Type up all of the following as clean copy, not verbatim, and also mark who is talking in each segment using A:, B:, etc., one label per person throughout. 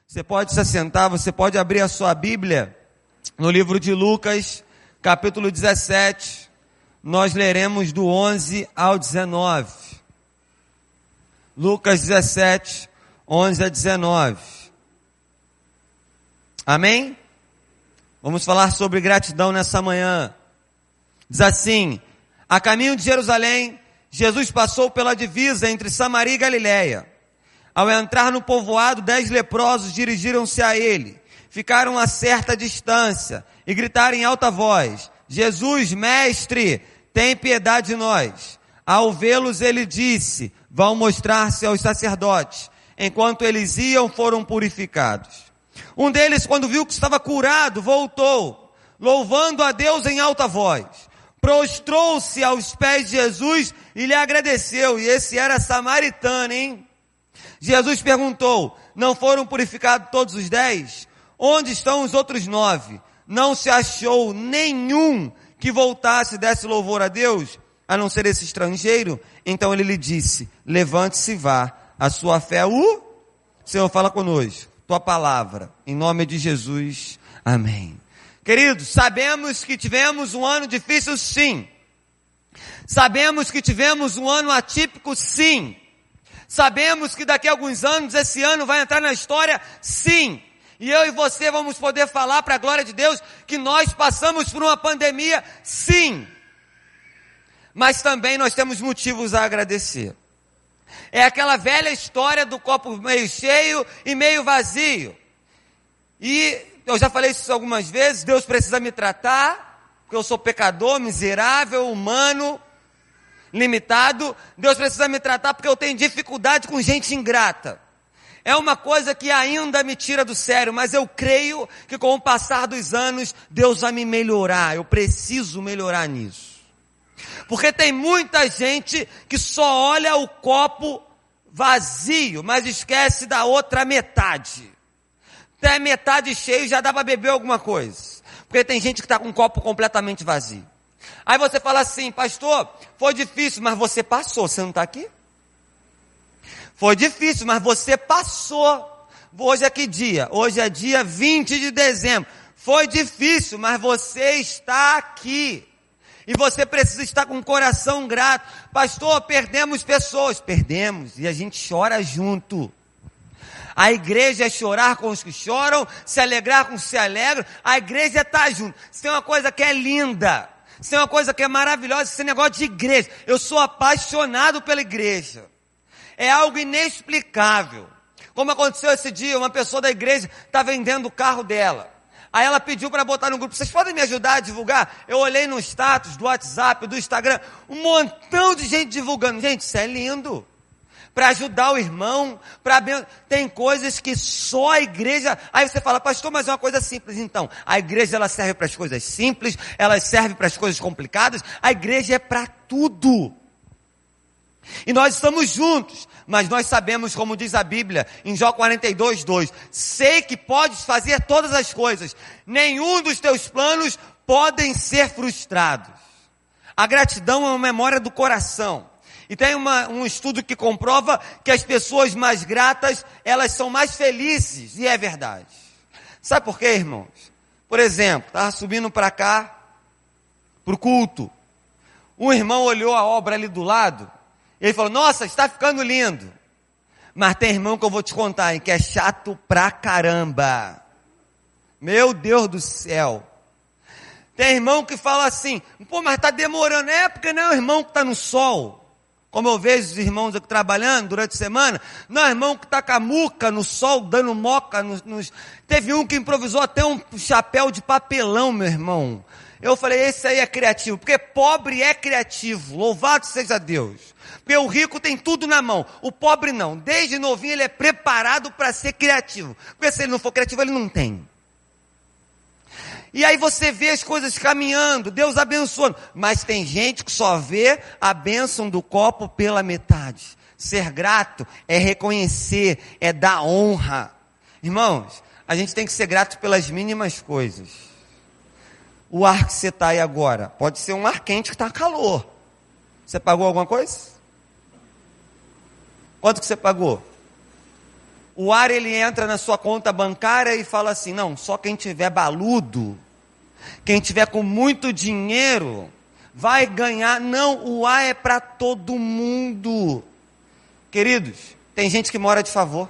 A: Você pode se assentar, você pode abrir a sua Bíblia no livro de Lucas, capítulo 17. Nós leremos do 11 ao 19. Lucas 17, 11 a 19. Amém? Vamos falar sobre gratidão nessa manhã. Diz assim: a caminho de Jerusalém, Jesus passou pela divisa entre Samaria e Galiléia. Ao entrar no povoado, 10 leprosos dirigiram-se a ele. Ficaram a certa distância e gritaram em alta voz: Jesus, mestre, tem piedade de nós. Ao vê-los, ele disse: vão mostrar-se aos sacerdotes. Enquanto eles iam, foram purificados. Um deles, quando viu que estava curado, voltou, louvando a Deus em alta voz. Prostrou-se aos pés de Jesus e lhe agradeceu. E esse era samaritano, hein? Jesus perguntou: não foram purificados todos os 10? Onde estão os outros 9? Não se achou nenhum que voltasse e desse louvor a Deus, a não ser esse estrangeiro? Então ele lhe disse: levante-se e vá, a sua fé, Senhor, fala conosco, tua palavra, em nome de Jesus, amém. Queridos, sabemos que tivemos um ano difícil, sim. Sabemos que tivemos um ano atípico, sim. Sabemos que daqui a alguns anos, esse ano vai entrar na história, sim. E eu e você vamos poder falar para a glória de Deus que nós passamos por uma pandemia, sim. Mas também nós temos motivos a agradecer. É aquela velha história do copo meio cheio e meio vazio. E eu já falei isso algumas vezes, Deus precisa me tratar, porque eu sou pecador, miserável, humano, limitado. Deus precisa me tratar porque eu tenho dificuldade com gente ingrata. É uma coisa que ainda me tira do sério, mas eu creio que com o passar dos anos, Deus vai me melhorar. Eu preciso melhorar nisso. Porque tem muita gente que só olha o copo vazio, mas esquece da outra metade. Até metade cheio já dá para beber alguma coisa. Porque tem gente que está com o copo completamente vazio. Aí você fala assim: pastor, foi difícil, mas você passou, você não está aqui? Foi difícil, mas você passou. Hoje é que dia? Hoje é dia 20 de dezembro. Foi difícil, mas você está aqui. E você precisa estar com o coração grato. Pastor, perdemos pessoas. Perdemos, e a gente chora junto. A igreja é chorar com os que choram, se alegrar com os que se alegram. A igreja é estar junto. Isso tem uma coisa que é linda. Isso é uma coisa que é maravilhosa, esse negócio de igreja. Eu sou apaixonado pela igreja. É algo inexplicável. Como aconteceu esse dia, uma pessoa da igreja está vendendo o carro dela. Aí ela pediu para botar no grupo: vocês podem me ajudar a divulgar? Eu olhei no status do WhatsApp, do Instagram, um montão de gente divulgando. Gente, isso é lindo. Para ajudar o irmão, tem coisas que só a igreja... Aí você fala: pastor, mas é uma coisa simples. Então, a igreja ela serve para as coisas simples, ela serve para as coisas complicadas, a igreja é para tudo. E nós estamos juntos, mas nós sabemos, como diz a Bíblia, em Jó 42, 2, sei que podes fazer todas as coisas, nenhum dos teus planos podem ser frustrados. A gratidão é uma memória do coração. E tem um estudo que comprova que as pessoas mais gratas, elas são mais felizes, e é verdade. Sabe por quê, irmãos? Por exemplo, estava subindo para cá, para o culto, um irmão olhou a obra ali do lado, e ele falou: nossa, está ficando lindo. Mas tem irmão que eu vou te contar, hein, que é chato pra caramba. Meu Deus do céu. Tem irmão que fala assim: pô, mas está demorando. É porque não é o irmão que está no sol. Como eu vejo os irmãos aqui trabalhando durante a semana, não é irmão que está com a muca no sol, dando moca nos... Teve um que improvisou até um chapéu de papelão, meu irmão. Eu falei: esse aí é criativo, porque pobre é criativo, louvado seja Deus. Porque o rico tem tudo na mão, o pobre não. Desde novinho ele é preparado para ser criativo. Porque se ele não for criativo, ele não tem. E aí você vê as coisas caminhando, Deus abençoando. Mas tem gente que só vê a bênção do copo pela metade. Ser grato é reconhecer, é dar honra. Irmãos, a gente tem que ser grato pelas mínimas coisas. O ar que você está aí agora, pode ser um ar quente que está calor. Você pagou alguma coisa? Quanto que você pagou? o ar ele entra na sua conta bancária e fala assim, não, só quem tiver baludo, quem tiver com muito dinheiro, vai ganhar. Não, o ar é para todo mundo. Queridos, tem gente que mora de favor.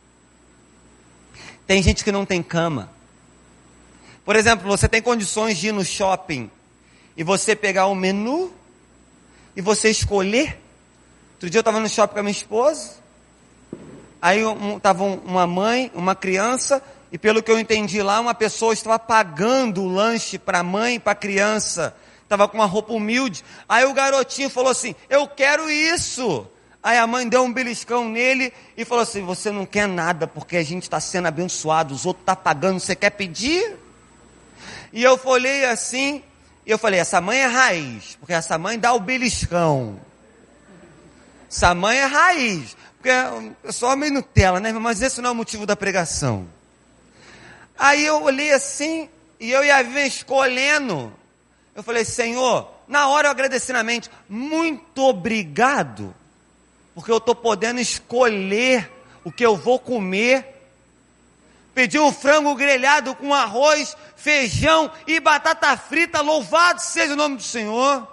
A: Tem gente que não tem cama. Por exemplo, você tem condições de ir no shopping e você pegar o menu e você escolher. Outro dia eu estava no shopping com a minha esposa, aí estava uma mãe, uma criança, e pelo que eu entendi lá, uma pessoa estava pagando o lanche para a mãe e para a criança, estava com uma roupa humilde. Aí o garotinho falou assim, eu quero isso. Aí a mãe deu um beliscão nele e falou assim, você não quer nada, porque a gente está sendo abençoado, os outros estão pagando, você quer pedir? E eu olhei assim, e eu falei, essa mãe é raiz, porque essa mãe dá o beliscão. Essa mãe é raiz, porque eu sou meio Nutella, né? Mas esse não é o motivo da pregação. Aí eu olhei assim, e eu ia vir escolhendo. Eu falei, Senhor, na hora eu agradeci na mente, muito obrigado, porque eu estou podendo escolher o que eu vou comer. Pedi um frango grelhado com arroz, feijão e batata frita, louvado seja o nome do Senhor.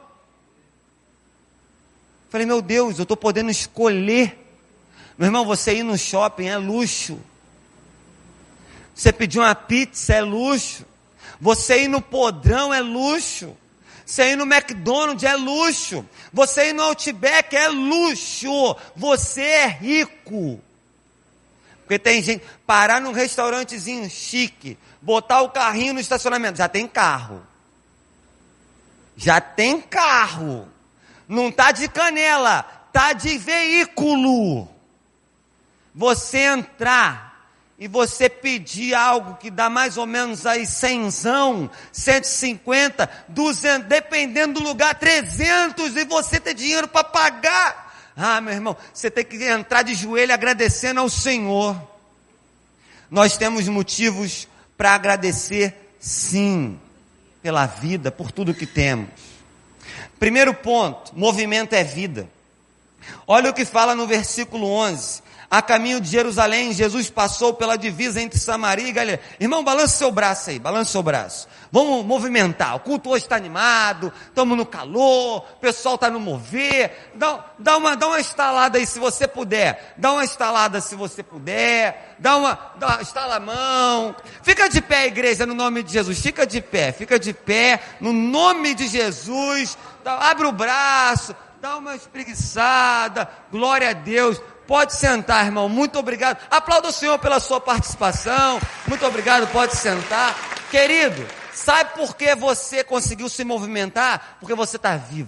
A: Falei, meu Deus, eu estou podendo escolher. Meu irmão, você ir no shopping é luxo. Você pedir uma pizza é luxo. Você ir no podrão é luxo. Você ir no McDonald's é luxo. Você ir no Outback é luxo. Você é rico. Porque tem gente, parar num restaurantezinho chique, botar o carrinho no estacionamento, já tem carro. Já tem carro. Não está de canela, está de veículo. Você entrar e você pedir algo que dá mais ou menos aí 100, 150, 200, dependendo do lugar, 300, e você ter dinheiro para pagar. Ah, meu irmão, você tem que entrar de joelho agradecendo ao Senhor. Nós temos motivos para agradecer, sim, pela vida, por tudo que temos. Primeiro ponto, movimento é vida. Olha o que fala no versículo 11. A caminho de Jerusalém, Jesus passou pela divisa entre Samaria e Galileia. Irmão, balance seu braço aí, balance seu braço. Vamos movimentar, o culto hoje está animado, estamos no calor, o pessoal está no mover. Dá uma estalada aí se você puder. Dá uma estalada se você puder. Estala a mão. Fica de pé, igreja, no nome de Jesus. Fica de pé, no nome de Jesus. Abre o braço, dá uma espreguiçada. Glória a Deus. Pode sentar, irmão, muito obrigado. Aplauda o Senhor pela sua participação. Muito obrigado, pode sentar. Querido, sabe por que você conseguiu se movimentar? Porque você está vivo.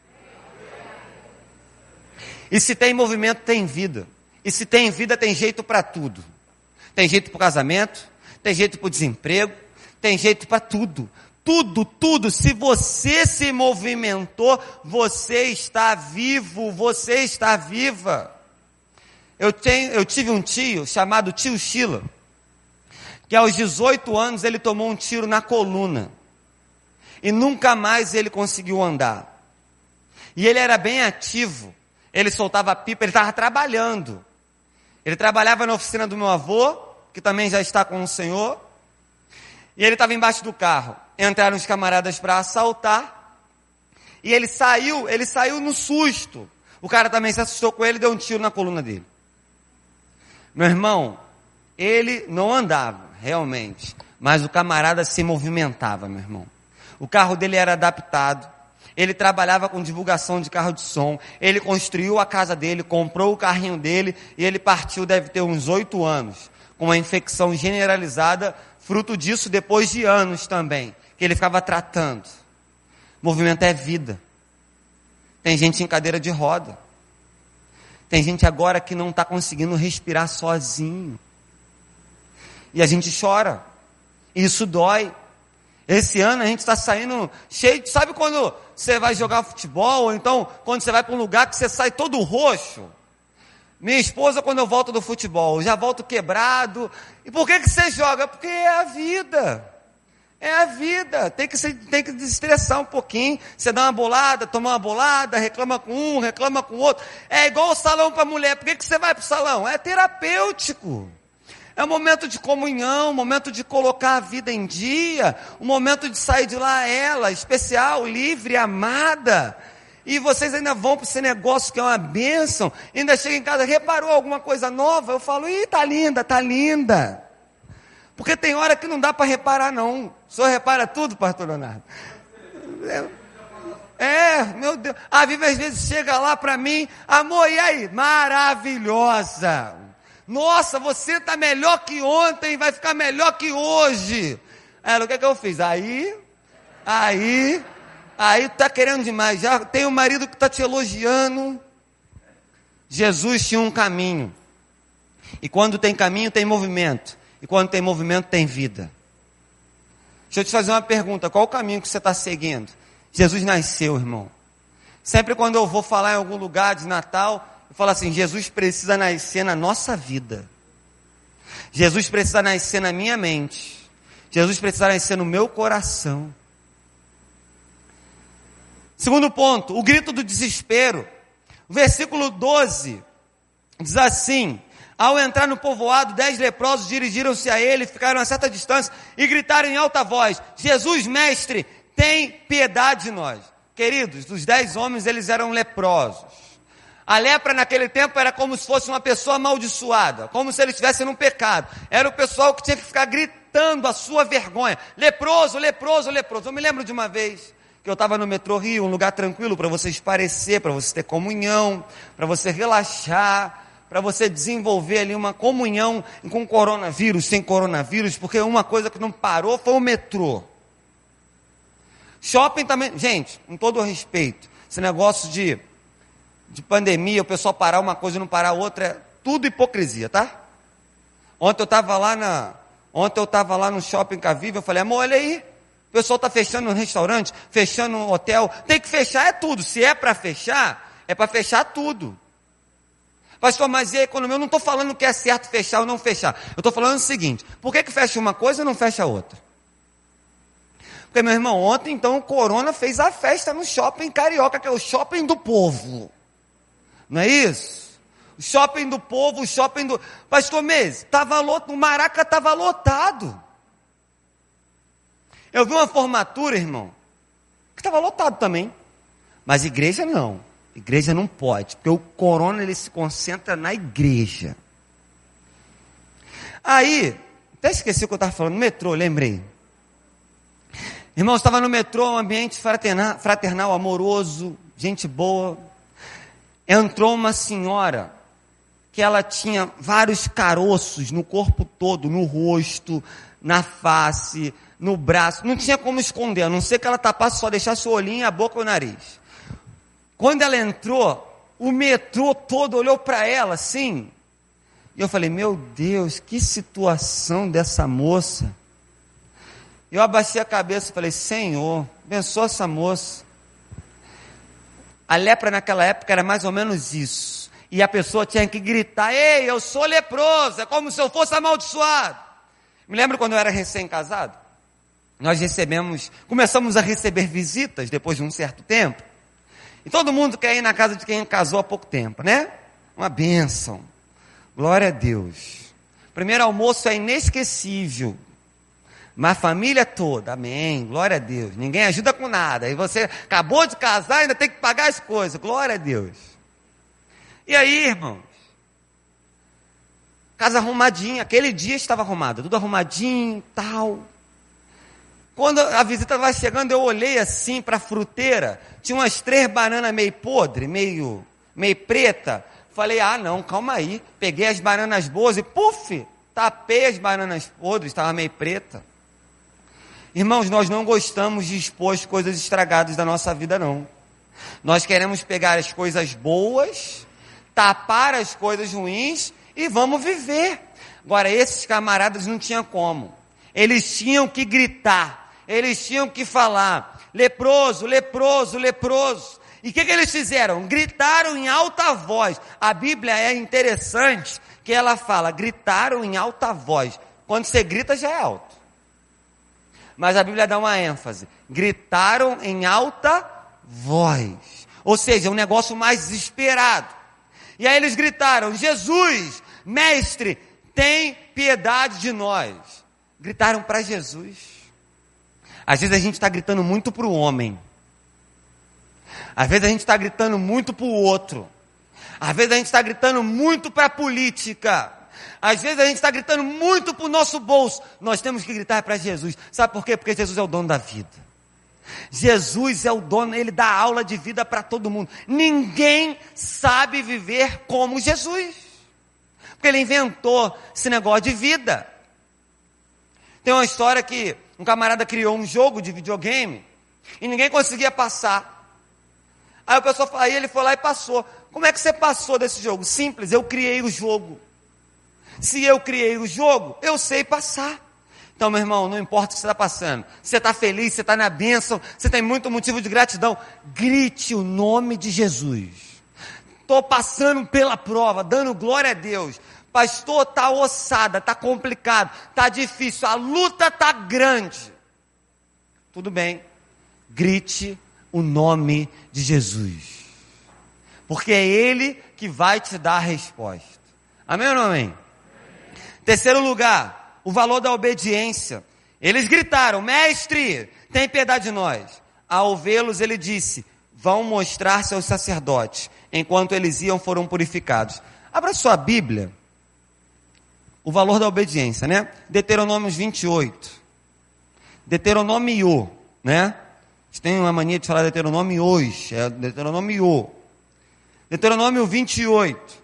A: E se tem movimento, tem vida. E se tem vida, tem jeito para tudo. Tem jeito para o casamento, tem jeito para o desemprego, tem jeito para tudo. Tudo. Se você se movimentou, você está vivo, você está viva. Eu tive um tio chamado tio Sheila, que aos 18 anos ele tomou um tiro na coluna. E nunca mais ele conseguiu andar. E ele era bem ativo. Ele soltava pipa, ele estava trabalhando. Ele trabalhava na oficina do meu avô, que também já está com o Senhor. E ele estava embaixo do carro. Entraram os camaradas para assaltar. E ele saiu no susto. O cara também se assustou com ele e deu um tiro na coluna dele. Meu irmão, ele não andava, realmente, mas o camarada se movimentava, meu irmão. O carro dele era adaptado, ele trabalhava com divulgação de carro de som, ele construiu a casa dele, comprou o carrinho dele, e ele partiu, deve ter uns 8 anos, com uma infecção generalizada, fruto disso depois de anos também, que ele ficava tratando. Movimento é vida. Tem gente em cadeira de roda. Tem gente agora que não está conseguindo respirar sozinho. E a gente chora. E isso dói. Esse ano a gente está saindo cheio de... Sabe quando você vai jogar futebol? Ou então quando você vai para um lugar que você sai todo roxo? Minha esposa, quando eu volto do futebol, eu já volto quebrado. E por que você joga? Porque é a vida. É a vida, tem que desestressar um pouquinho. Você dá uma bolada, toma uma bolada, reclama com um, reclama com o outro. É igual o salão para mulher. Por que você vai para o salão? É terapêutico. É um momento de comunhão, um momento de colocar a vida em dia, um momento de sair de lá ela, especial, livre, amada. E vocês ainda vão para esse negócio que é uma bênção, ainda chega em casa, reparou alguma coisa nova? Eu falo, tá linda, tá linda. Porque tem hora que não dá para reparar não. O senhor repara tudo, pastor Leonardo? Meu Deus. A Vivi às vezes chega lá para mim, amor, e aí? Maravilhosa. Nossa, você está melhor que ontem, vai ficar melhor que hoje. Ela, o que é que eu fiz? Aí tu está querendo demais. Já tem um marido que está te elogiando. Jesus tinha um caminho. E quando tem caminho, tem movimento. E quando tem movimento, tem vida. Deixa eu te fazer uma pergunta. Qual o caminho que você está seguindo? Jesus nasceu, irmão. Sempre quando eu vou falar em algum lugar de Natal, eu falo assim, Jesus precisa nascer na nossa vida. Jesus precisa nascer na minha mente. Jesus precisa nascer no meu coração. Segundo ponto, o grito do desespero. O versículo 12 diz assim: ao entrar no povoado, 10 leprosos dirigiram-se a ele, ficaram a certa distância e gritaram em alta voz: Jesus, mestre, tem piedade de nós. Queridos, os 10 homens, eles eram leprosos. A lepra naquele tempo era como se fosse uma pessoa amaldiçoada, como se eles estivessem num pecado. Era o pessoal que tinha que ficar gritando a sua vergonha: leproso, leproso, leproso. Eu me lembro de uma vez que eu estava no metrô Rio, um lugar tranquilo para você esparecer, para você ter comunhão, para você relaxar, para você desenvolver ali uma comunhão com coronavírus, sem coronavírus, porque uma coisa que não parou foi o metrô. Shopping também, gente, com todo o respeito, esse negócio de pandemia, o pessoal parar uma coisa e não parar outra, é tudo hipocrisia, tá? Ontem eu estava lá no shopping Cavive, eu falei, amor, olha aí, o pessoal está fechando um restaurante, fechando um hotel, tem que fechar é tudo, se é para fechar tudo. Pastor, mas e a economia? Eu não estou falando que é certo fechar ou não fechar, eu estou falando o seguinte, por que fecha uma coisa e não fecha outra? Porque, meu irmão, ontem então o Corona fez a festa no shopping carioca, que é o shopping do povo. Não é isso? O shopping do povo, o shopping do... Pastor Mês, o Maraca estava lotado. Eu vi uma formatura, irmão, que estava lotado também. Mas igreja não. Igreja não pode, porque o Corona ele se concentra na igreja. Aí, até esqueci o que eu estava falando, no metrô, lembrei. Irmão, estava no metrô, um ambiente fraternal, amoroso, gente boa. Entrou uma senhora que ela tinha vários caroços no corpo todo, no rosto, na face, no braço. Não tinha como esconder, a não ser que ela tapasse, só deixasse o olhinho, a boca e o nariz. Quando ela entrou, o metrô todo olhou para ela assim. E eu falei, meu Deus, que situação dessa moça. Eu abaixei a cabeça e falei, Senhor, abençoa essa moça. A lepra naquela época era mais ou menos isso. E a pessoa tinha que gritar, ei, eu sou leproso, é como se eu fosse amaldiçoado. Me lembro quando eu era recém-casado, nós começamos a receber visitas depois de um certo tempo. E todo mundo quer ir na casa de quem casou há pouco tempo, né? Uma bênção. Glória a Deus. Primeiro almoço é inesquecível. Mas a família toda, amém, glória a Deus, ninguém ajuda com nada, e você acabou de casar, ainda tem que pagar as coisas, glória a Deus. E aí, irmãos, casa arrumadinha, aquele dia estava arrumada, tudo arrumadinho, tal. Quando a visita vai chegando, eu olhei assim para a fruteira, tinha umas 3 bananas meio podre, meio preta, falei, não, calma aí, peguei as bananas boas e puf, tapei as bananas podres, estava meio preta. Irmãos, nós não gostamos de expor as coisas estragadas da nossa vida, não. Nós queremos pegar as coisas boas, tapar as coisas ruins e vamos viver. Agora, esses camaradas não tinham como. Eles tinham que gritar, eles tinham que falar, leproso, leproso, leproso. E o que eles fizeram? Gritaram em alta voz. A Bíblia é interessante que ela fala, gritaram em alta voz. Quando você grita já é alto. Mas a Bíblia dá uma ênfase. Gritaram em alta voz. Ou seja, um negócio mais desesperado. E aí eles gritaram, Jesus, mestre, tem piedade de nós. Gritaram para Jesus. Às vezes a gente está gritando muito para o homem. Às vezes a gente está gritando muito para o outro. Às vezes a gente está gritando muito para a política. Às vezes a gente está gritando muito para o nosso bolso. Nós temos que gritar para Jesus. Sabe por quê? Porque Jesus é o dono da vida. Jesus é o dono, Ele dá aula de vida para todo mundo. Ninguém sabe viver como Jesus. Porque Ele inventou esse negócio de vida. Tem uma história que um camarada criou um jogo de videogame e ninguém conseguia passar. Aí ele foi lá e passou. Como é que você passou desse jogo? Simples, eu criei o jogo. Se eu criei o jogo, eu sei passar. Então, meu irmão, não importa o que você está passando. Você está feliz, você está na bênção, você tem muito motivo de gratidão. Grite o nome de Jesus. Estou passando pela prova, dando glória a Deus. Pastor, está ossada, está complicado, está difícil, a luta está grande. Tudo bem, grite o nome de Jesus. Porque é Ele que vai te dar a resposta. Amém ou não amém? Terceiro lugar, o valor da obediência. Eles gritaram, mestre, tem piedade de nós. Ao vê-los, ele disse, vão mostrar-se aos sacerdotes. Enquanto eles iam, foram purificados. Abra sua Bíblia. O valor da obediência, né? Deuteronômio 28. Deuteronômio, né? A gente tem uma mania de falar Deuteronômio hoje. É Deuteronômio. Deuteronômio 28.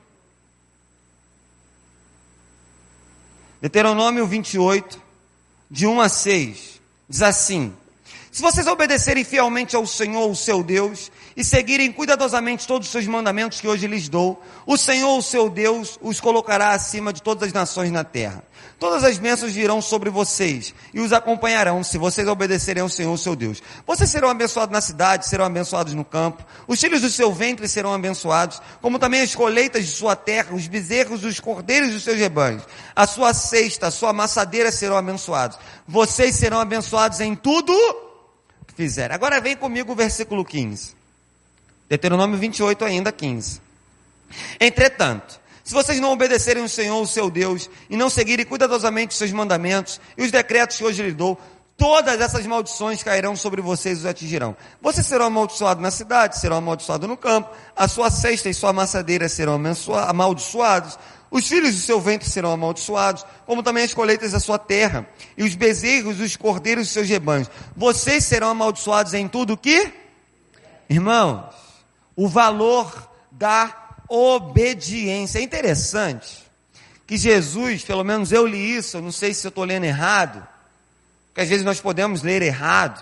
A: Deuteronômio 28, de 1 a 6, diz assim: se vocês obedecerem fielmente ao Senhor, o seu Deus, e seguirem cuidadosamente todos os seus mandamentos que hoje lhes dou, o Senhor, o seu Deus, os colocará acima de todas as nações na terra. Todas as bênçãos virão sobre vocês e os acompanharão se vocês obedecerem ao Senhor, o seu Deus. Vocês serão abençoados na cidade, serão abençoados no campo, os filhos do seu ventre serão abençoados, como também as colheitas de sua terra, os bezerros, os cordeiros dos seus rebanhos. A sua cesta, a sua amassadeira serão abençoados. Vocês serão abençoados em tudo que fizerem. Agora vem comigo o versículo 15. Deuteronômio 28 ainda 15. Entretanto, se vocês não obedecerem ao Senhor, o seu Deus, e não seguirem cuidadosamente os seus mandamentos e os decretos que hoje lhe dou, todas essas maldições cairão sobre vocês e os atingirão. Vocês serão amaldiçoados na cidade, serão amaldiçoados no campo, a sua cesta e sua amassadeira serão amaldiçoados, os filhos do seu ventre serão amaldiçoados, como também as colheitas da sua terra, e os bezerros e os cordeiros dos seus rebanhos. Vocês serão amaldiçoados em tudo que? Irmãos, o valor da obediência. É interessante que Jesus, pelo menos eu li isso, eu não sei se eu estou lendo errado, porque às vezes nós podemos ler errado.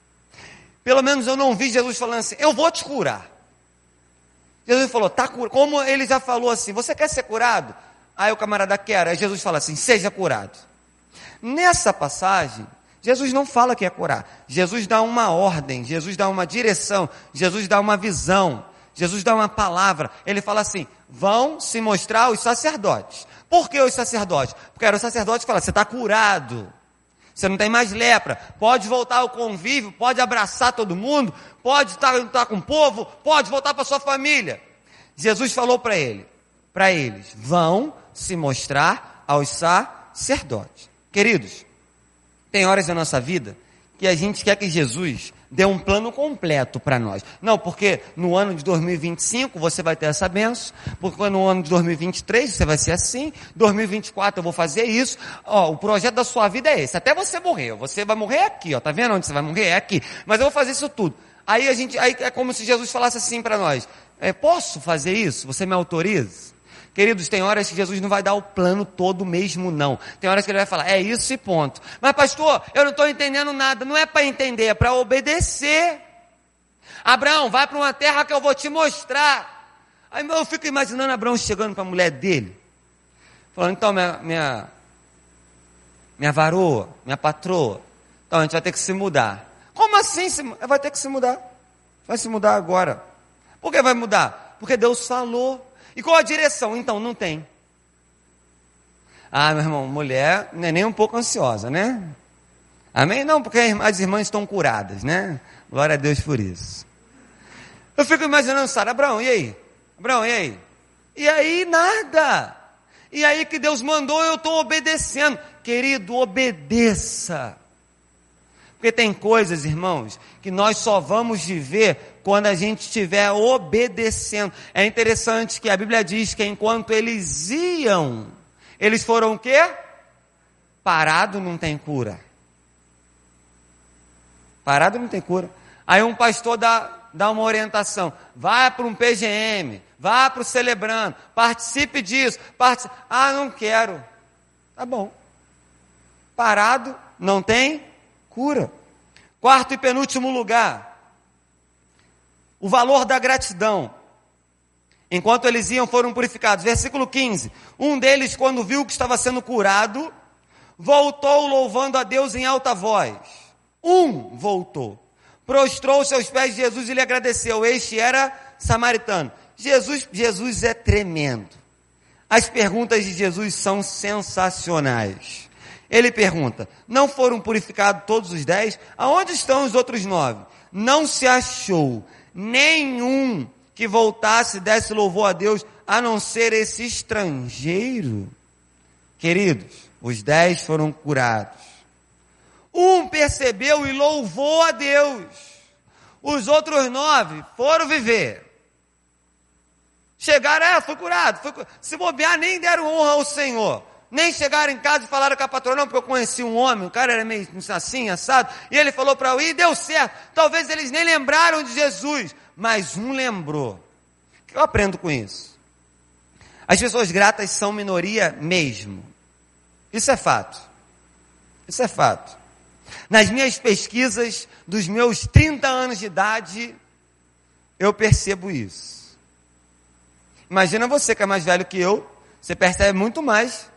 A: Pelo menos eu não vi Jesus falando assim, eu vou te curar. Jesus falou, tá curado. Como ele já falou assim, você quer ser curado? Aí o camarada quer. Aí Jesus fala assim, seja curado. Nessa passagem, Jesus não fala que é curar. Jesus dá uma ordem, Jesus dá uma direção, Jesus dá uma visão, Jesus dá uma palavra. Ele fala assim, vão se mostrar aos sacerdotes. Por que os sacerdotes? Porque era o sacerdote que fala, você está curado. Você não tem mais lepra, pode voltar ao convívio, pode abraçar todo mundo, pode estar com o povo, pode voltar para sua família. Jesus falou para eles, vão se mostrar aos sacerdotes. Queridos, tem horas da nossa vida que a gente quer que Jesus dê um plano completo para nós. Não, porque no ano de 2025 você vai ter essa bênção, porque no ano de 2023 você vai ser assim, 2024 eu vou fazer isso, o projeto da sua vida é esse, até você morrer, você vai morrer aqui, tá vendo onde você vai morrer? É aqui, mas eu vou fazer isso tudo. Aí é como se Jesus falasse assim para nós, posso fazer isso? Você me autoriza? Queridos, tem horas que Jesus não vai dar o plano todo mesmo, não. Tem horas que ele vai falar, é isso e ponto. Mas pastor, eu não estou entendendo nada. Não é para entender, é para obedecer. Abraão, vai para uma terra que eu vou te mostrar. Aí eu fico imaginando Abraão chegando para a mulher dele. Falando, então minha varoa, minha patroa, então a gente vai ter que se mudar. Como assim? Vai ter que se mudar. Vai se mudar agora. Por que vai mudar? Porque Deus falou. E qual a direção? Então, não tem. Meu irmão, mulher não é nem um pouco ansiosa, né? Amém? Não, porque as irmãs estão curadas, né? Glória a Deus por isso. Eu fico imaginando, Sara, Abraão, e aí? Abraão, e aí? E aí, nada. E aí que Deus mandou, eu estou obedecendo. Querido, obedeça. Porque tem coisas, irmãos, que nós só vamos viver quando a gente estiver obedecendo. É interessante que a Bíblia diz que enquanto eles iam, eles foram o quê? Parado não tem cura. Parado não tem cura. Aí um pastor dá uma orientação. Vai para um PGM, vá para o Celebrando, participe disso. Ah, não quero. Tá bom. Parado não tem cura. Quarto e penúltimo lugar, o valor da gratidão. Enquanto eles iam, foram purificados. Versículo 15. Um deles, quando viu que estava sendo curado, voltou louvando a Deus em alta voz. Voltou. Prostrou-se aos pés de Jesus e lhe agradeceu. Este era samaritano. Jesus é tremendo. As perguntas de Jesus são sensacionais. Ele pergunta, não foram purificados todos os 10? Aonde estão os outros 9? Não se achou nenhum que voltasse e desse louvor a Deus, a não ser esse estrangeiro. Queridos, os 10 foram curados. Um percebeu e louvou a Deus. Os outros 9 foram viver. Chegaram, foi curado. Se bobear, nem deram honra ao Senhor. Nem chegaram em casa e falaram com a patroa, não, porque eu conheci um homem, o cara era meio assim, assado, e ele falou para eu ir, e deu certo. Talvez eles nem lembraram de Jesus, mas um lembrou. O que eu aprendo com isso? As pessoas gratas são minoria mesmo. Isso é fato. Isso é fato. Nas minhas pesquisas dos meus 30 anos de idade, eu percebo isso. Imagina você que é mais velho que eu, você percebe muito mais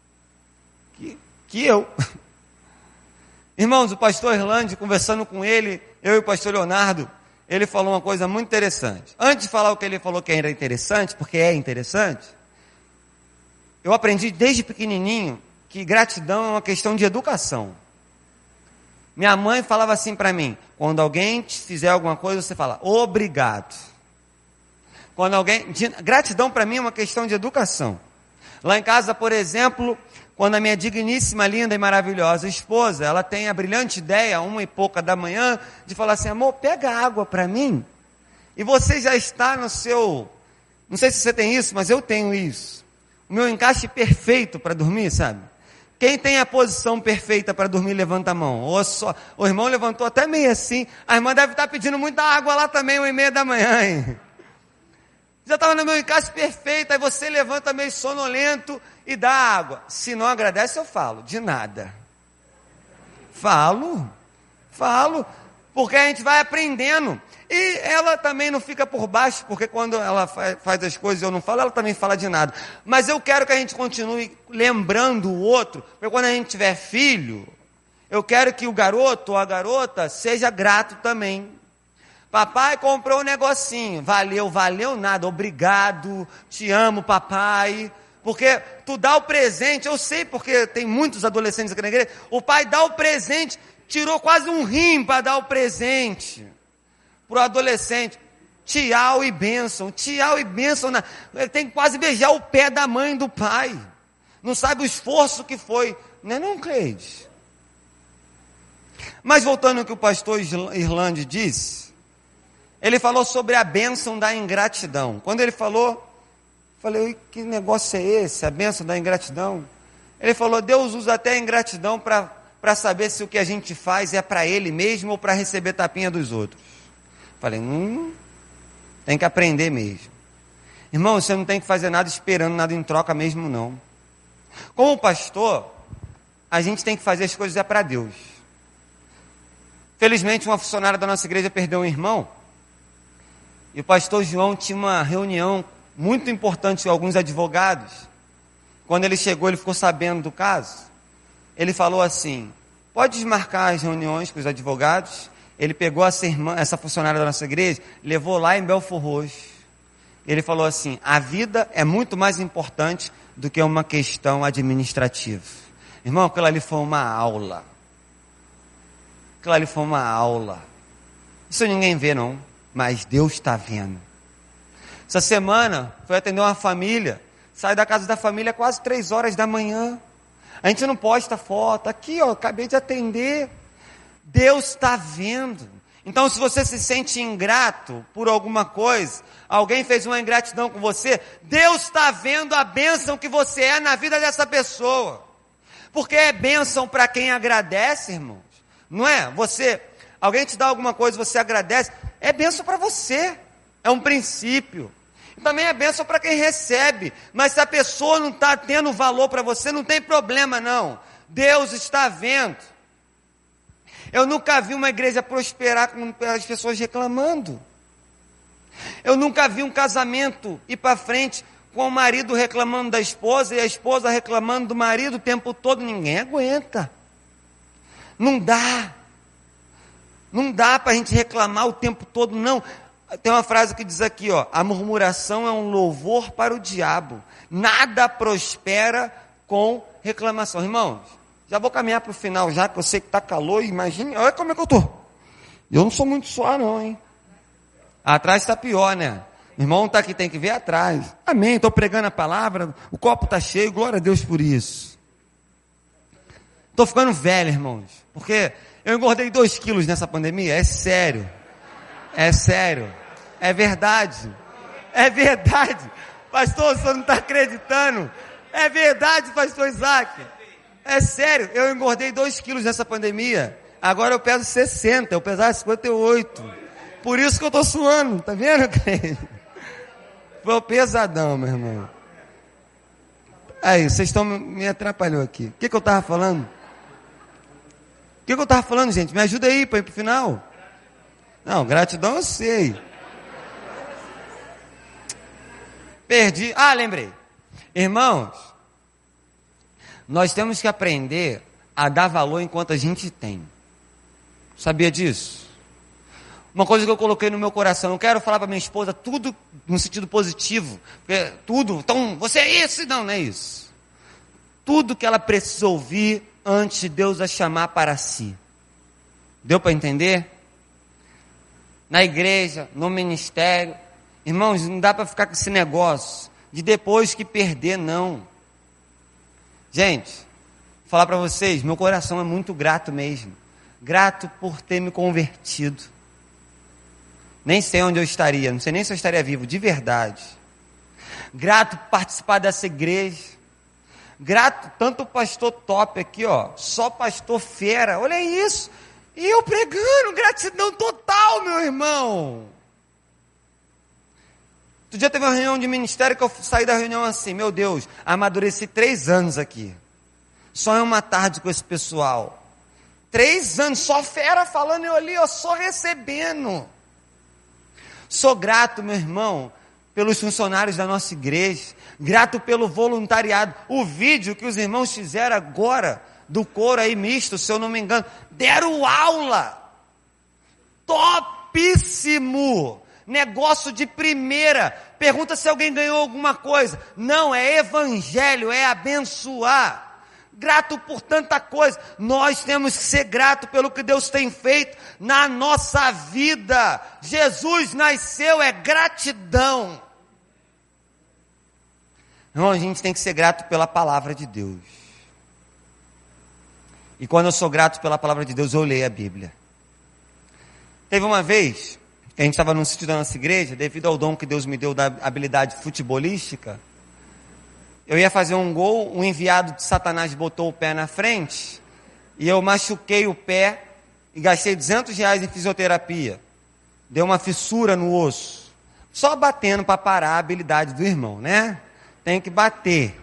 A: que eu. Irmãos, o pastor Irlande, conversando com ele, eu e o pastor Leonardo, ele falou uma coisa muito interessante. Antes de falar o que ele falou que era interessante, porque é interessante, eu aprendi desde pequenininho que gratidão é uma questão de educação. Minha mãe falava assim para mim, quando alguém te fizer alguma coisa, você fala, obrigado. Gratidão para mim é uma questão de educação. Lá em casa, por exemplo, quando a minha digníssima, linda e maravilhosa esposa, ela tem a brilhante ideia, 1h pouca da manhã, de falar assim, amor, pega água para mim, e você já está no seu, não sei se você tem isso, mas eu tenho isso, o meu encaixe perfeito para dormir, sabe? Quem tem a posição perfeita para dormir, levanta a mão. O irmão levantou até meio assim, a irmã deve estar pedindo muita água lá também, 1h30 da manhã, hein? Já estava no meu encaixe perfeito, aí você levanta meio sonolento e dá água. Se não agradece, eu falo, de nada. Falo, porque a gente vai aprendendo. E ela também não fica por baixo, porque quando ela faz as coisas e eu não falo, ela também fala de nada. Mas eu quero que a gente continue lembrando o outro, porque quando a gente tiver filho, eu quero que o garoto ou a garota seja grato também. Papai comprou um negocinho, valeu nada, obrigado, te amo papai, porque tu dá o presente, eu sei porque tem muitos adolescentes aqui na igreja, o pai dá o presente, tirou quase um rim para dar o presente para o adolescente, tchau e bênção, ele tem que quase beijar o pé da mãe e do pai, não sabe o esforço que foi, não, Cleide? Mas voltando ao que o pastor Irlande disse, ele falou sobre a bênção da ingratidão. Quando ele falou, falei, que negócio é esse, a bênção da ingratidão? Ele falou, Deus usa até a ingratidão para saber se o que a gente faz é para Ele mesmo ou para receber tapinha dos outros. Falei, tem que aprender mesmo. Irmão, você não tem que fazer nada esperando nada em troca mesmo não. Como pastor, a gente tem que fazer as coisas para Deus. Felizmente, uma funcionária da nossa igreja perdeu um irmão, e o pastor João tinha uma reunião muito importante com alguns advogados. Quando ele chegou, ele ficou sabendo do caso. Ele falou assim, pode desmarcar as reuniões com os advogados. Ele pegou essa funcionária da nossa igreja, levou lá em Belfor Roxo. Ele falou assim, a vida é muito mais importante do que uma questão administrativa. Irmão, aquilo ali foi uma aula. Isso ninguém vê não. Mas Deus está vendo. Essa semana, fui atender uma família, sai da casa da família quase 3 horas da manhã. A gente não posta foto. Aqui, ó, acabei de atender. Deus está vendo. Então, se você se sente ingrato por alguma coisa, alguém fez uma ingratidão com você, Deus está vendo a bênção que você é na vida dessa pessoa. Porque é bênção para quem agradece, irmãos. Não é? Alguém te dá alguma coisa, você agradece, é bênção para você. É um princípio. Também é bênção para quem recebe. Mas se a pessoa não está tendo valor para você, não tem problema não. Deus está vendo. Eu nunca vi uma igreja prosperar com as pessoas reclamando. Eu nunca vi um casamento ir para frente com o marido reclamando da esposa e a esposa reclamando do marido o tempo todo. Ninguém aguenta. Não dá. Não dá para a gente reclamar o tempo todo, não. Tem uma frase que diz aqui, ó, a murmuração é um louvor para o diabo. Nada prospera com reclamação. Irmãos, já vou caminhar para o final já, que eu sei que está calor, imagine, olha como é que eu estou. Eu não sou muito suar não, hein. Atrás está pior, né? O irmão está aqui, tem que ver atrás. Amém, estou pregando a palavra, o copo está cheio, glória a Deus por isso. Estou ficando velho, irmãos, porque eu engordei 2 quilos nessa pandemia, é sério. É sério. É verdade. É verdade. Pastor, o senhor não está acreditando. É verdade, pastor Isaac. É sério, eu engordei 2 quilos nessa pandemia. Agora eu peso 60, eu pesava 58. Por isso que eu estou suando, tá vendo? Foi pesadão, meu irmão. Aí, vocês estão me atrapalhando aqui. O que eu estava falando? O que eu estava falando, gente? Me ajuda aí para ir para o final. Não, gratidão eu sei. Perdi. Lembrei. Irmãos, nós temos que aprender a dar valor enquanto a gente tem. Sabia disso? Uma coisa que eu coloquei no meu coração, eu quero falar para minha esposa tudo no sentido positivo, tudo, então você é isso, não é isso. Tudo que ela precisa ouvir antes de Deus a chamar para si. Deu para entender? Na igreja, no ministério, irmãos, não dá para ficar com esse negócio de depois que perder, não. Gente, vou falar para vocês, meu coração é muito grato mesmo. Grato por ter me convertido. Nem sei onde eu estaria, não sei nem se eu estaria vivo, de verdade. Grato por participar dessa igreja. Grato, tanto o pastor top aqui, ó, só pastor fera, olha isso. E eu pregando, gratidão total, meu irmão. Outro dia teve uma reunião de ministério que eu saí da reunião assim, meu Deus, amadureci 3 anos aqui. Só em uma tarde com esse pessoal. 3 anos, só fera falando, eu ali, ó, só recebendo. Sou grato, meu irmão, pelos funcionários da nossa igreja, grato pelo voluntariado. O vídeo que os irmãos fizeram agora, do coro aí misto, se eu não me engano, deram aula, topíssimo, negócio de primeira. Pergunta se alguém ganhou alguma coisa. Não, é evangelho, é abençoar. Grato por tanta coisa. Nós temos que ser grato pelo que Deus tem feito na nossa vida. Jesus nasceu, é gratidão. Não, a gente tem que ser grato pela palavra de Deus. E quando eu sou grato pela palavra de Deus, eu leio a Bíblia. Teve uma vez que a gente estava num sítio da nossa igreja, devido ao dom que Deus me deu da habilidade futebolística, eu ia fazer um gol, um enviado de Satanás botou o pé na frente, e eu machuquei o pé, e gastei R$200 em fisioterapia. Deu uma fissura no osso. Só batendo para parar a habilidade do irmão, né? Tem que bater.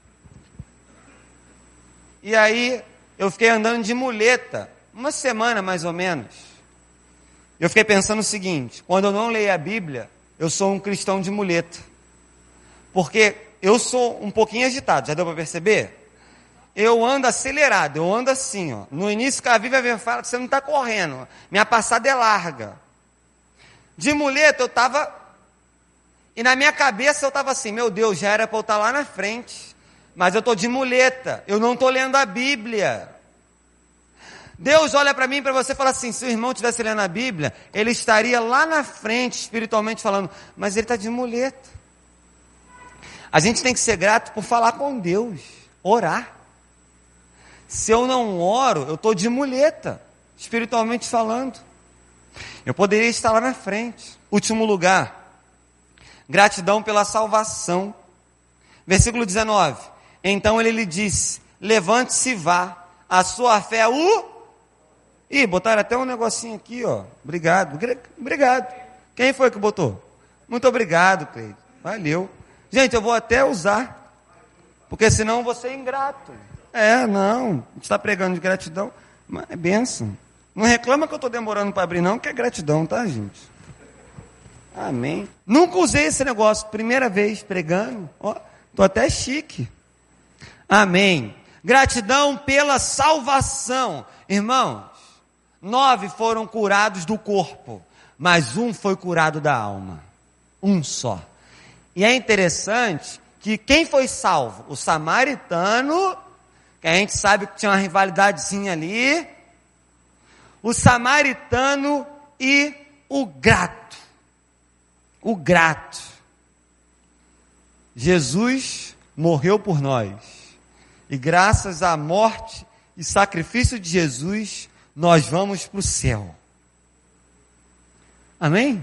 A: E aí, eu fiquei andando de muleta, uma semana mais ou menos. Eu fiquei pensando o seguinte, quando eu não leio a Bíblia, eu sou um cristão de muleta. Porque eu sou um pouquinho agitado, já deu para perceber? Eu ando acelerado, eu ando assim, ó. No início, que a Vivian fala que você não está correndo, minha passada é larga. De muleta eu estava, e na minha cabeça eu estava assim, meu Deus, já era para eu estar lá na frente, mas eu estou de muleta, eu não estou lendo a Bíblia. Deus olha para mim e para você e fala assim, se o irmão estivesse lendo a Bíblia, ele estaria lá na frente, espiritualmente falando, mas ele está de muleta. A gente tem que ser grato por falar com Deus, orar. Se eu não oro, eu estou de muleta, espiritualmente falando. Eu poderia estar lá na frente. Último lugar, gratidão pela salvação. Versículo 19. Então ele lhe disse: levante-se e vá, a sua fé Ih, botaram até um negocinho aqui, ó. Obrigado. Quem foi que botou? Muito obrigado, Cleide. Valeu. Gente, eu vou até usar, porque senão eu vou ser ingrato. Não, a gente está pregando de gratidão, mas é bênção. Não reclama que eu estou demorando para abrir não, que é gratidão, tá, gente? Amém. Nunca usei esse negócio, primeira vez pregando, ó, estou até chique. Amém. Gratidão pela salvação. Irmãos, 9 foram curados do corpo, mas um foi curado da alma. Um só. E é interessante que quem foi salvo? O samaritano, que a gente sabe que tinha uma rivalidadezinha ali, o samaritano e o grato. O grato. Jesus morreu por nós. E graças à morte e sacrifício de Jesus, nós vamos para o céu. Amém?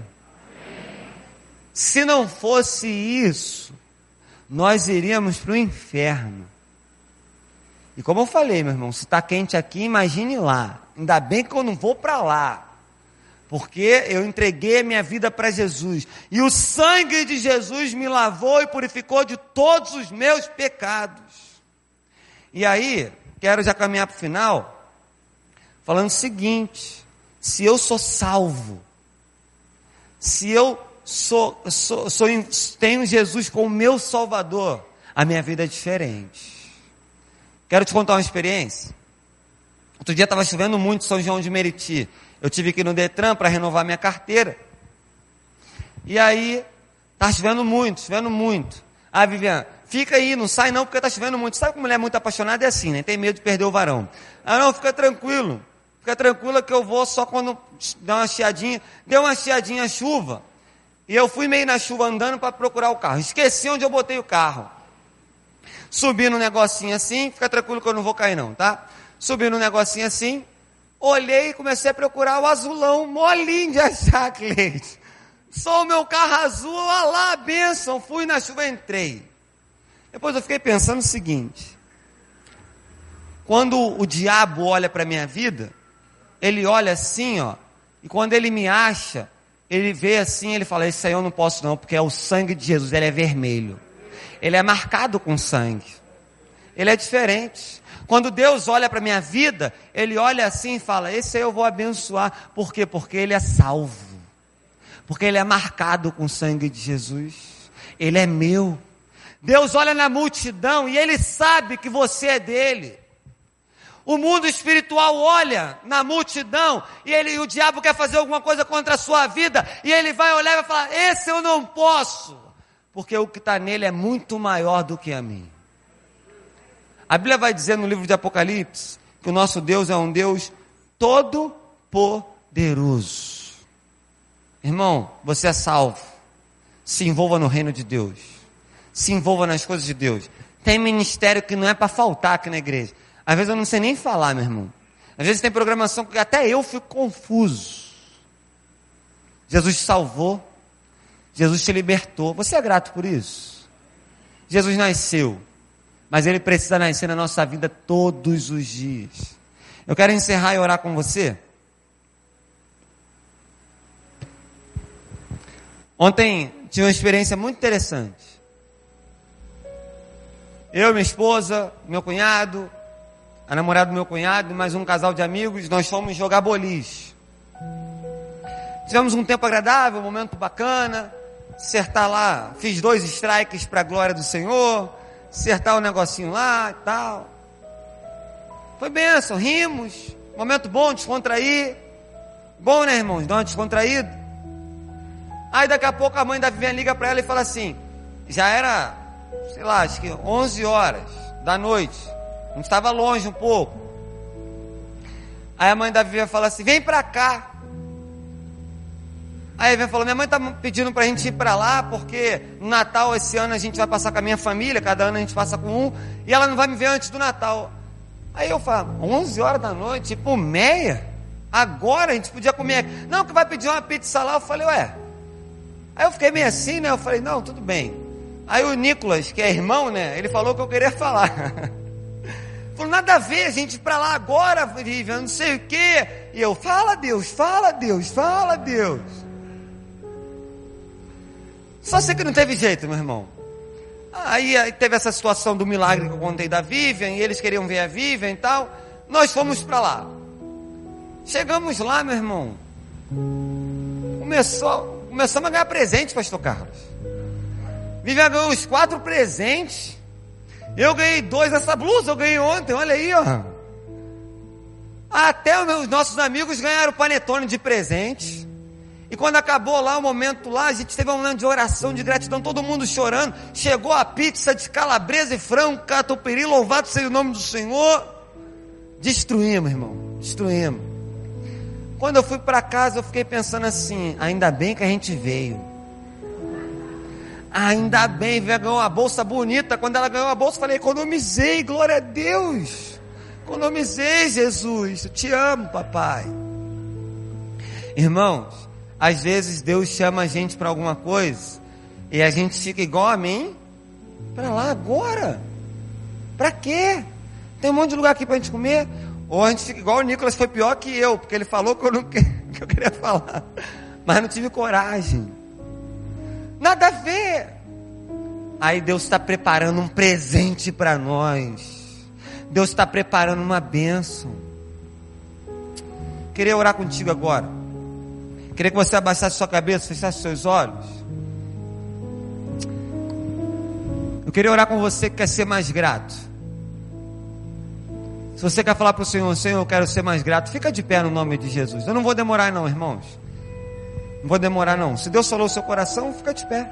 A: Se não fosse isso, nós iríamos para o inferno. E como eu falei, meu irmão, se está quente aqui, imagine lá. Ainda bem que eu não vou para lá. Porque eu entreguei a minha vida para Jesus. E o sangue de Jesus me lavou e purificou de todos os meus pecados. E aí, quero já caminhar para o final, falando o seguinte: se eu sou salvo, se eu tenho Jesus como meu Salvador, a minha vida é diferente. Quero te contar uma experiência. Outro dia estava chovendo muito em São João de Meriti. Eu tive que ir no Detran para renovar minha carteira. E aí, está chovendo muito. Ah, Viviane, fica aí, não sai não, porque está chovendo muito. Sabe que mulher muito apaixonada é assim, né? Tem medo de perder o varão. Ah, não, fica tranquila que eu vou só quando der uma chiadinha. Deu uma chiadinha a chuva. E eu fui meio na chuva andando para procurar o carro. Esqueci onde eu botei o carro. Subi no negocinho assim, fica tranquilo que eu não vou cair não, tá? Subi no negocinho assim, olhei e comecei a procurar o azulão, molinho de achar, Cleide. Só o meu carro azul, olha lá, a bênção. Fui na chuva, entrei. Depois eu fiquei pensando o seguinte: quando o diabo olha para a minha vida, ele olha assim, ó, e quando ele me acha, ele vê assim, ele fala: esse aí eu não posso não, porque é o sangue de Jesus, ele é vermelho. Ele é marcado com sangue. Ele é diferente. Quando Deus olha para a minha vida, ele olha assim e fala: esse aí eu vou abençoar. Por quê? Porque ele é salvo. Porque ele é marcado com o sangue de Jesus. Ele é meu. Deus olha na multidão e ele sabe que você é dele. O mundo espiritual olha na multidão e o diabo quer fazer alguma coisa contra a sua vida, e ele vai olhar e vai falar: esse eu não posso, porque o que está nele é muito maior do que a mim. A Bíblia vai dizer no livro de Apocalipse que o nosso Deus é um Deus todo-poderoso. Irmão, você é salvo. Se envolva no reino de Deus. Se envolva nas coisas de Deus. Tem ministério que não é para faltar aqui na igreja. Às vezes eu não sei nem falar, meu irmão. Às vezes tem programação que até eu fico confuso. Jesus te salvou. Jesus te libertou. Você é grato por isso? Jesus nasceu, mas ele precisa nascer na nossa vida todos os dias. Eu quero encerrar e orar com você. Ontem tive uma experiência muito interessante. Eu, minha esposa, meu cunhado, a namorada do meu cunhado, mais um casal de amigos, nós fomos jogar boliche. Tivemos um tempo agradável, um momento bacana, acertar lá, fiz 2 strikes para a glória do Senhor, acertar o negocinho lá e tal. Foi bênção, rimos, momento bom, descontrair. Bom, né, irmãos? Dá uma descontraída. Aí daqui a pouco a mãe da Viviane liga para ela e fala assim, já era, sei lá, acho que 11 horas da noite, a gente estava longe um pouco. Aí a mãe da Viviane fala assim: vem para cá. Aí a Evelyn falou, minha mãe tá pedindo pra gente ir pra lá, porque no Natal esse ano a gente vai passar com a minha família, cada ano a gente passa com um, e ela não vai me ver antes do Natal. Aí eu falo, 11 horas da noite, tipo, meia? Agora a gente podia comer. Não, que vai pedir uma pizza lá. Eu falei, ué. Aí eu fiquei meio assim, né? Eu falei, não, tudo bem. Aí o Nicolas, que é irmão, né? Ele falou o que eu queria falar. Falou, nada a ver, a gente ir pra lá agora, Vivian, não sei o quê. E eu, fala Deus, fala Deus, fala Deus. Só sei que não teve jeito, meu irmão. Aí teve essa situação do milagre que eu contei da Vivian, e eles queriam ver a Vivian e tal. Nós fomos pra lá. Chegamos lá, meu irmão. Começamos a ganhar presente, pastor Carlos. Vivian ganhou uns 4 presentes. Eu ganhei 2, essa blusa eu ganhei ontem, olha aí, ó. Até os nossos amigos ganharam panetone de presente. E quando acabou lá o momento lá, a gente teve um momento de oração, de gratidão, todo mundo chorando. Chegou a pizza de calabresa e frango, catupiry, louvado seja o nome do Senhor. Destruímos, irmão, destruímos. Quando eu fui para casa, eu fiquei pensando assim, ainda bem que a gente veio. Ainda bem, ganhou uma bolsa bonita. Quando ela ganhou a bolsa, eu falei, economizei, glória a Deus. Economizei, Jesus, eu te amo, papai. Irmãos, às vezes Deus chama a gente para alguma coisa e a gente fica igual a mim. Para lá agora? Para quê? Tem um monte de lugar aqui para a gente comer. Ou a gente fica igual o Nicolas, foi pior que eu, porque ele falou que que eu queria falar, mas não tive coragem. Nada a ver. Aí Deus está preparando um presente para nós. Deus está preparando uma bênção. Queria orar contigo agora. Queria que você abaixasse sua cabeça, fechasse seus olhos. Eu queria orar com você que quer ser mais grato. Se você quer falar para o Senhor, Senhor, eu quero ser mais grato, fica de pé no nome de Jesus. Eu não vou demorar não, irmãos. Não vou demorar não. Se Deus falou o seu coração, fica de pé.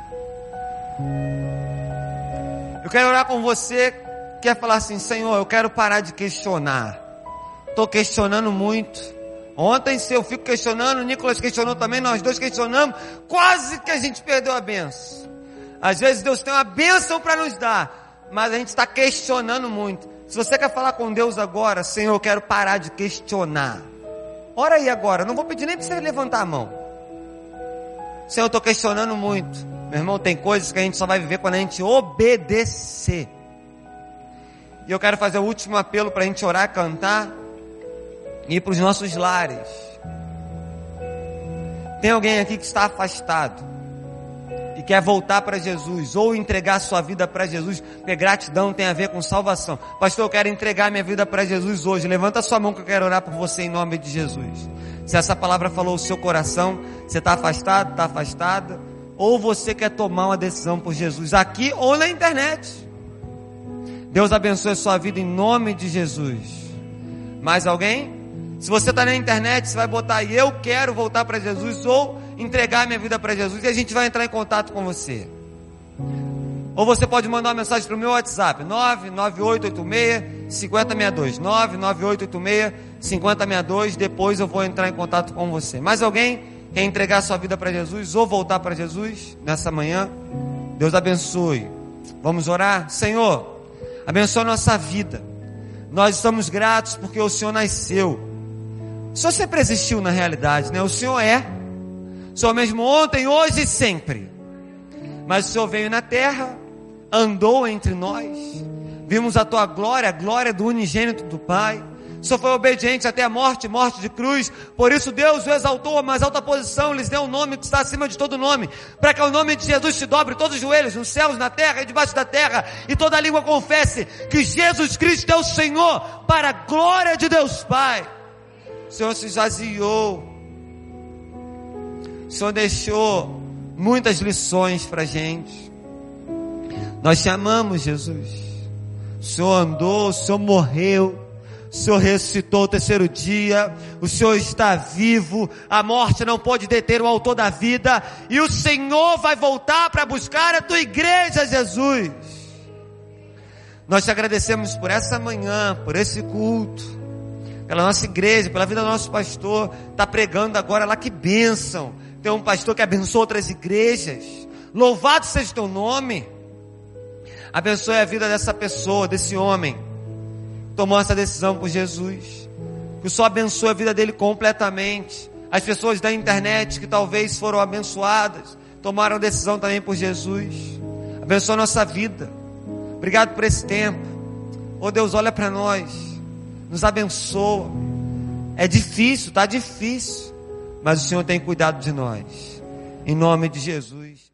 A: Eu quero orar com você que quer falar assim, Senhor, eu quero parar de questionar. Estou questionando muito. Ontem, se eu fico questionando, o Nicolas questionou também, nós dois questionamos, quase que a gente perdeu a bênção. Às vezes Deus tem uma bênção para nos dar, mas a gente está questionando muito. Se você quer falar com Deus agora, Senhor, eu quero parar de questionar. Ora aí agora, não vou pedir nem para você levantar a mão. Senhor, eu estou questionando muito. Meu irmão, tem coisas que a gente só vai viver quando a gente obedecer. E eu quero fazer o último apelo para a gente orar, cantar e ir para os nossos lares. Tem alguém aqui que está afastado e quer voltar para Jesus, ou entregar sua vida para Jesus, porque gratidão tem a ver com salvação. Pastor, eu quero entregar minha vida para Jesus hoje. Levanta sua mão que eu quero orar por você em nome de Jesus. Se essa palavra falou o seu coração, você está afastado, está afastada, ou você quer tomar uma decisão por Jesus, aqui ou na internet. Deus abençoe a sua vida em nome de Jesus. Mais alguém? Se você está na internet, você vai botar aí, eu quero voltar para Jesus, ou entregar minha vida para Jesus, e a gente vai entrar em contato com você. Ou você pode mandar uma mensagem para o meu WhatsApp, 99886-5062, 99886-5062, depois eu vou entrar em contato com você. Mais alguém quer entregar sua vida para Jesus, ou voltar para Jesus, nessa manhã? Deus abençoe. Vamos orar? Senhor, abençoa a nossa vida. Nós estamos gratos porque o Senhor nasceu. O Senhor sempre existiu na realidade, né? O Senhor é. O Senhor mesmo ontem, hoje e sempre. Mas o Senhor veio na terra, andou entre nós, vimos a tua glória, a glória do unigênito do Pai. O Senhor foi obediente até a morte, morte de cruz. Por isso Deus o exaltou a mais alta posição, lhes deu um nome que está acima de todo nome, para que o nome de Jesus se dobre todos os joelhos, nos céus, na terra e debaixo da terra, e toda a língua confesse que Jesus Cristo é o Senhor, para a glória de Deus Pai. O Senhor se esvaziou, o Senhor deixou muitas lições para a gente. Nós te amamos, Jesus. O Senhor andou, o Senhor morreu, o Senhor ressuscitou o terceiro dia, o Senhor está vivo, a morte não pode deter o autor da vida, e o Senhor vai voltar para buscar a tua igreja, Jesus. Nós te agradecemos por essa manhã, por esse culto, pela nossa igreja, pela vida do nosso pastor, está pregando agora lá, que bênção. Tem um pastor que abençoa outras igrejas. Louvado seja o teu nome. Abençoe a vida dessa pessoa, desse homem. Tomou essa decisão por Jesus. Que o Senhor abençoe a vida dele completamente. As pessoas da internet que talvez foram abençoadas, tomaram decisão também por Jesus. Abençoa a nossa vida. Obrigado por esse tempo. Oh Deus, olha para nós. Nos abençoa. É difícil, está difícil. Mas o Senhor tem cuidado de nós. Em nome de Jesus.